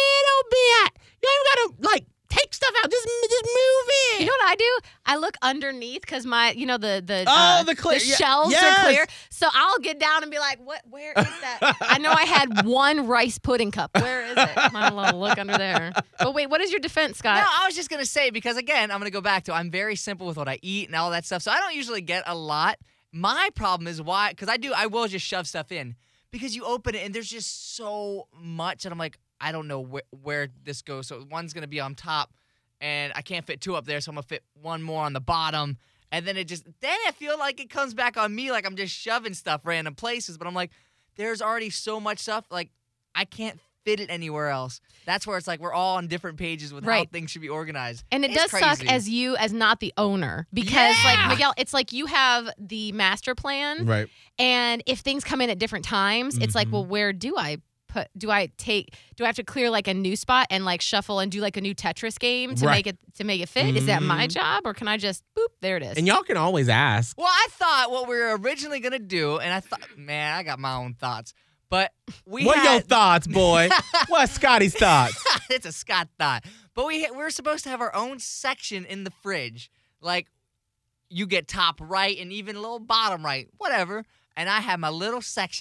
bit, you ain't got to like take stuff out. Just move it. You know what I do? I look underneath because my, the the clear- the yeah, shelves yes. are clear. So I'll get down and be like, "What? Where is that?" I know I had one rice pudding cup. Where is it? I'll look under there. But wait, what is your defense, Scott? No, I was just going to say, because again, I'm going to go back to I'm very simple with what I eat and all that stuff. So I don't usually get a lot. My problem is why, because I will just shove stuff in because you open it and there's just so much. And I'm like, I don't know where this goes. So one's going to be on top and I can't fit 2 up there. So I'm going to fit 1 more on the bottom. And then then I feel like it comes back on me like I'm just shoving stuff random places. But I'm like, there's already so much stuff. Like, I can't fit it anywhere else. That's where it's like we're all on different pages with how Right. things should be organized. And it It's does suck crazy. as not the owner because, Yeah. like Miguel, it's like you have the master plan, Right. and if things come in at different times, it's like, Mhm. well, where do I put? Do I have to clear like a new spot and like shuffle and do like a new Tetris game to Right. make it fit? Is that my Mhm. job, or can I just boop? There it is. And y'all can always ask. Well, I thought what we were originally going to do, and I thought, man, I got my own thoughts. But we What are your had, thoughts, boy? What's Scotty's thoughts? it's a Scott thought. But we were supposed to have our own section in the fridge. Like, you get top right and even a little bottom right, whatever. And I had my little section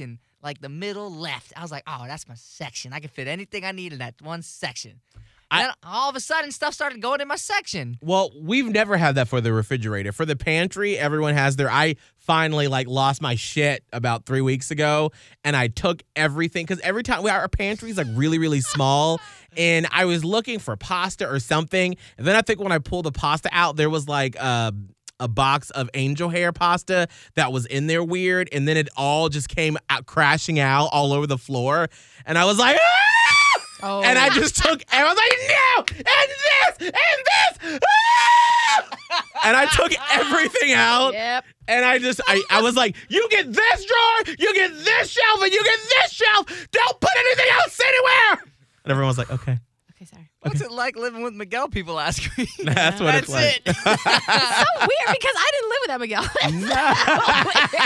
like the middle left. I was like, oh, that's my section. I can fit anything I need in that one section. I- Then all of a sudden, stuff started going in my section. Well, we've never had that for the refrigerator. For the pantry, everyone has their. I finally lost my shit about 3 weeks ago, and I took everything because every time our pantry is really really small, and I was looking for pasta or something, and then I think when I pulled the pasta out, there was a box of angel hair pasta that was in there weird, and then it all just came out crashing out all over the floor, and I was like, ah! Oh. And I just took, and I was like, no, and this, ah! And I took everything out. Yep. And I was like, you get this drawer, you get this shelf, and you get this shelf. Don't put anything else anywhere. And everyone was like, okay. Okay, sorry. What's it like living with Miguel? People ask me. That's what it's like. So weird because I didn't live with that Miguel.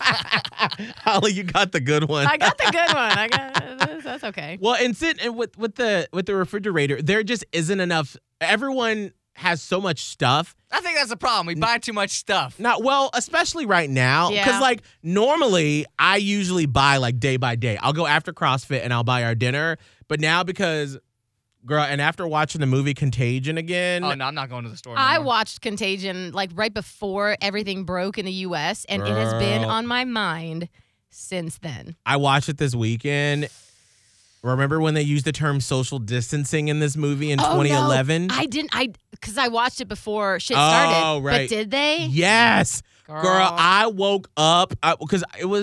Holly, you got the good one. I got the good one. That's okay. Well, and with the refrigerator, there just isn't enough. Everyone has so much stuff. I think that's the problem. We buy too much stuff. Not well, especially right now, because Yeah. normally I usually buy day by day. I'll go after CrossFit and I'll buy our dinner, but now because girl, and after watching the movie Contagion again, Oh, no, I'm not going to the store no I more. watched Contagion right before everything broke in the U.S., and it has been Girl. on my mind since then. I watched it this weekend. Remember when they used the term social distancing in this movie in 2011? No, I didn't. Because I watched it before shit Oh, started. right. But did they? Yes. Girl, I woke up because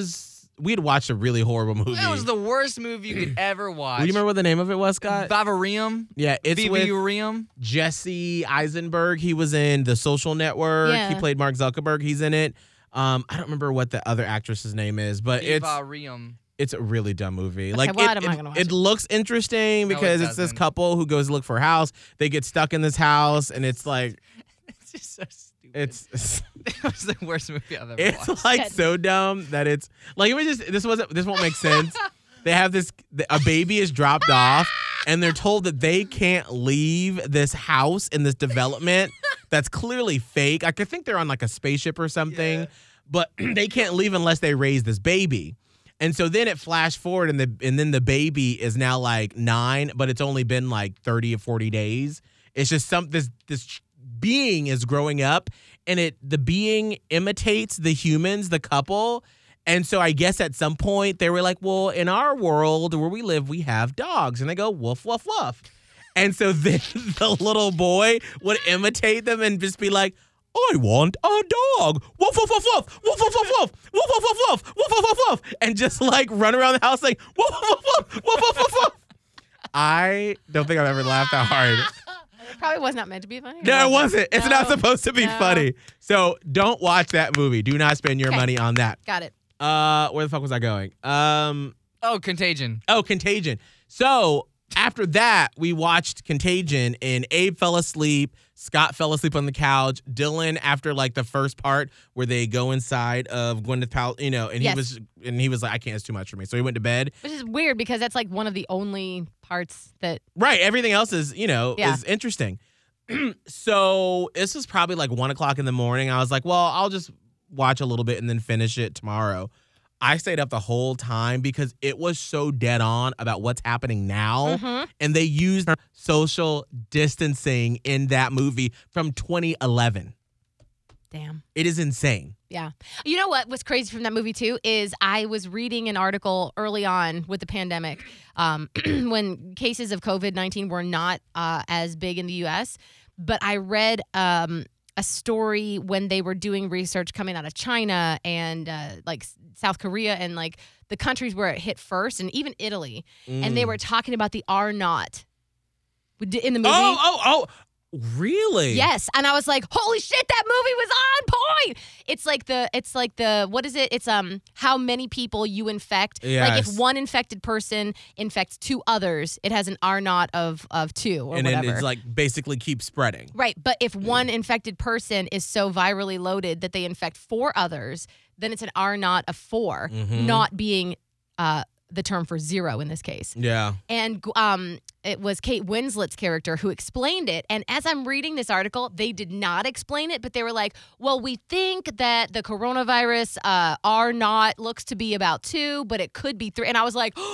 we had watched a really horrible movie. That was the worst movie you could ever watch. Do you remember what the name of it was, Scott? Vivarium? Yeah, it's with Vivarium? Jesse Eisenberg. He was in The Social Network. Yeah. He played Mark Zuckerberg. He's in it. I don't remember what the other actress's name is, but Vivarium. it's a really dumb movie. Okay, well, I'm not gonna watch it it. looks interesting No, it because it's this doesn't. couple who goes to look for a house. They get stuck in this house, and it's like It's just so stupid. it's It was the worst movie I've ever watched. it's like so dumb that it's like this won't make sense. They have a baby is dropped off, and they're told that they can't leave this house in this development that's clearly fake. I could think they're on a spaceship or something, but they can't leave unless they raise this baby. And so then it flashed forward, and then the baby is now 9, but it's only been 30 or 40 days. It's just this being is growing up, and the being imitates the humans, the couple. And so I guess at some point they were like, well, in our world where we live, we have dogs. And they go, woof, woof, woof. And so then the little boy would imitate them and just be like, I want a dog. Woof, woof, woof, woof. Woof, woof, woof, woof. Woof, woof, woof, woof. Woof, woof, woof, woof. And just run around the house woof, woof, woof, woof. Woof, woof, woof, woof. I don't think I've ever laughed that hard. It probably was not meant to be funny. No, it wasn't. It's not No. supposed to be No. funny. So don't watch that movie. Do not spend your Okay. money on that. Got it. Where the fuck was I going? Oh, Contagion. Contagion. So after that, we watched Contagion, and Abe fell asleep. Scott fell asleep on the couch. Dylan, after the first part where they go inside of Gwyneth Paltrow, and Yes. he was like, I can't. It's too much for me. So he went to bed. Which is weird because that's one of the only parts that. Right. Everything else is, Yeah. is interesting. So this was probably 1 o'clock in the morning. I was like, well, I'll just watch a little bit and then finish it tomorrow. I stayed up the whole time because it was so dead on about what's happening now. Mhm. And they used social distancing in that movie from 2011. Damn. It is insane. Yeah. You know what was crazy from that movie, too, is I was reading an article early on with the pandemic when cases of COVID-19 were not as big in the U.S., but I read a story when they were doing research coming out of China and South Korea and the countries where it hit first, and even Italy. And they were talking about the R naught in the movie. Oh, really? Yes, and I was like, "Holy shit, that movie was on point!" It's like the what is it? It's how many people you infect. Like Yes. if one infected person infects 2 others, it has an R naught of 2 or And whatever. then it's basically keeps spreading. Right, but if one infected person is so virally loaded that they infect 4 others, then it's an R naught of 4, Mhm. not being the term for 0 in this case. Yeah. And it was Kate Winslet's character who explained it. And as I'm reading this article, they did not explain it, but they were like, well, we think that the coronavirus R0 looks to be about 2, but it could be 3. And I was like,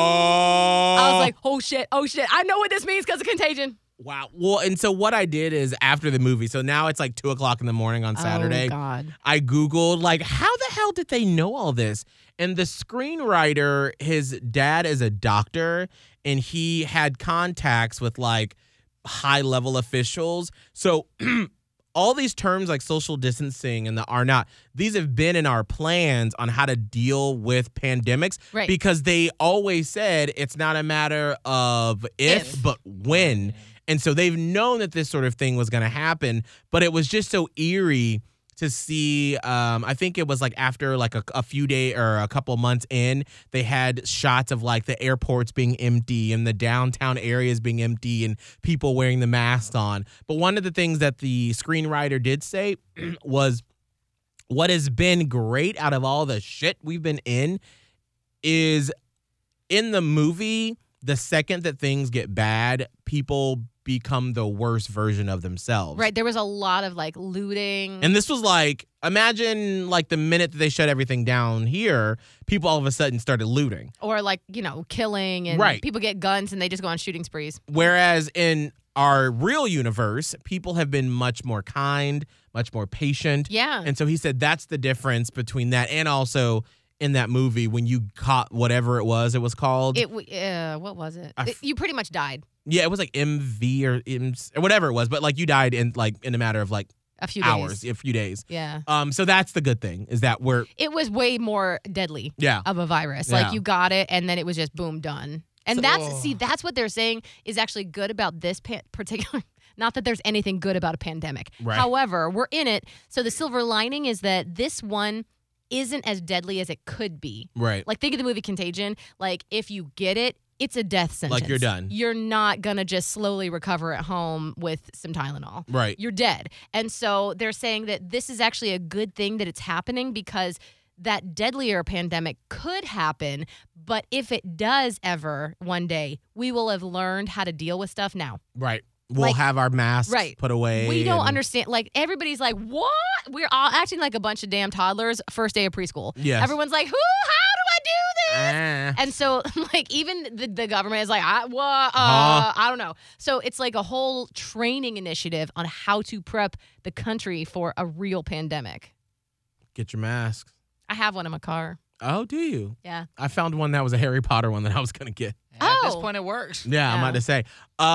oh shit. I know what this means because of Contagion. Wow. Well, and so what I did is after the movie, so now it's like 2:00 in the morning on Saturday. Oh, God. I Googled, like, how the hell did they know all this? And the screenwriter, his dad is a doctor, and he had contacts with, like, high-level officials. So all these terms like social distancing and the R0, these have been in our plans on how to deal with pandemics. Right. Because they always said it's not a matter of if. but when. And so they've known that this sort of thing was going to happen, but it was just so eerie to see. I think it was like after like a few days or a couple months in, they had shots of like the airports being empty and the downtown areas being empty and people wearing the masks on. But one of the things that the screenwriter did say was what has been great out of all the shit we've been in is in the movie, the second that things get bad, people become the worst version of themselves. Right. There was a lot of like looting. And this was like, imagine like the minute that they shut everything down here, people all of a sudden started looting. Or like, killing and Right. people get guns and they just go on shooting sprees. Whereas in our real universe, people have been much more kind, much more patient. Yeah. And so he said that's the difference between that and also in that movie when you caught whatever it was called. What was it? You pretty much died. Yeah, it was like MV or whatever it was, but like you died in a matter of like A few hours, days. a few days. Yeah. So that's the good thing is that It was way more deadly Yeah. of a virus. Yeah. Like you got it and then it was just boom, done. And that's what they're saying is actually good about this particular. Not that there's anything good about a pandemic. Right. However, we're in it. So the silver lining is that this one isn't as deadly as it could be. Right. Like think of the movie Contagion. Like if you get it, it's a death sentence. Like you're done. You're not going to just slowly recover at home with some Tylenol. Right. You're dead. And so they're saying that this is actually a good thing that it's happening because that deadlier pandemic could happen. But if it does ever one day, we will have learned how to deal with stuff now. Right. We'll Like- have our masks Right. put away. We don't and- understand. Like, everybody's like, what? We're all acting like a bunch of damn toddlers first day of preschool. Yes. Everyone's like, how do I do this? Ah. And so, like, even the government is like, I don't know. So it's like a whole training initiative on how to prep the country for a real pandemic. Get your masks. I have one in my car. Oh, do you? Yeah. I found one that was a Harry Potter one that I was going to get. At this Oh. point, it works. Yeah, I'm Yeah. about to say.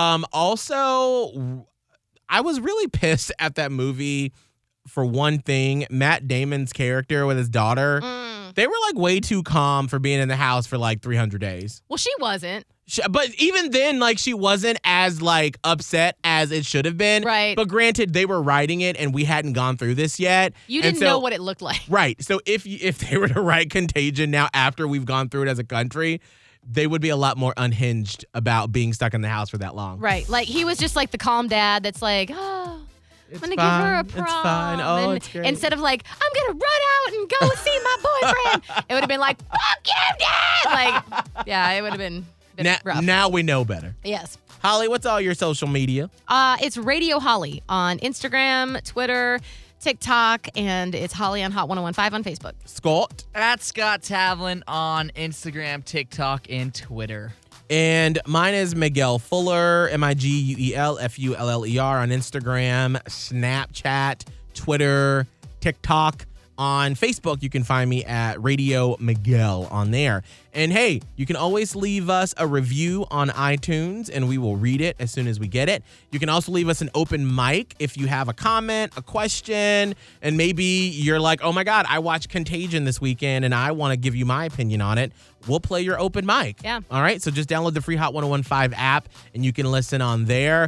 Also, I was really pissed at that movie for one thing. Matt Damon's character with his daughter, they were like way too calm for being in the house for like 300 days. Well, she wasn't. But even then, like, she wasn't as like upset as it should have been. Right. But granted, they were writing it and we hadn't gone through this yet. You And didn't so- know what it looked like. Right. So if they were to write Contagion now after we've gone through it as a country, they would be a lot more unhinged about being stuck in the house for that long. Right. Like, he was just like the calm dad that's like, oh, I'm It's going to give her a fine. prom. It's fine. Oh, And it's great. instead of like, I'm going to run out and go see my boyfriend, it would have been like, fuck you, dad. Like, yeah, it would have been rough. Now we know better. Yes. Holly, what's all your social media? It's Radio Holly on Instagram, Twitter, TikTok, and it's Holly on Hot 1015 on Facebook. Scott. At Scott Tavlin on Instagram, TikTok, and Twitter. And mine is Miguel Fuller, MiguelFuller on Instagram, Snapchat, Twitter, TikTok. On Facebook, you can find me at Radio Miguel on there. And hey, you can always leave us a review on iTunes and we will read it as soon as we get it. You can also leave us an open mic if you have a comment, a question, and maybe you're like, oh my God, I watched Contagion this weekend and I want to give you my opinion on it. We'll play your open mic. Yeah. All right. So just download the free Hot 1015 app and you can listen on there.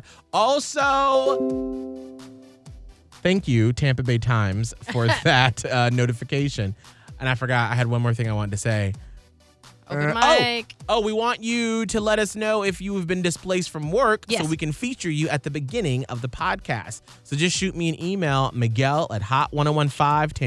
Also, thank you, Tampa Bay Times, for that notification. And I forgot, I had one more thing I wanted to say. Open mic. We want you to let us know if you have been displaced from work so Yes. we can feature you at the beginning of the podcast. So just shoot me an email, Miguel at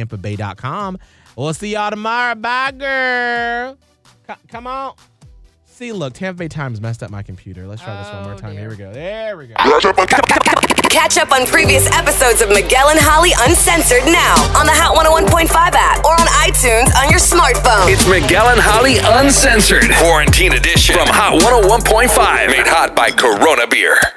hot1015tampabay.com. We'll see y'all tomorrow. Bye, girl. Come on. See, look, Tampa Bay Times messed up my computer. Let's try this one more time. dear. Here we go. There we go. Catch up on previous episodes of Miguel and Holly Uncensored now on the Hot 101.5 app or on iTunes on your smartphone. It's Miguel and Holly Uncensored, Quarantine Edition from Hot 101.5. Made hot by Corona Beer.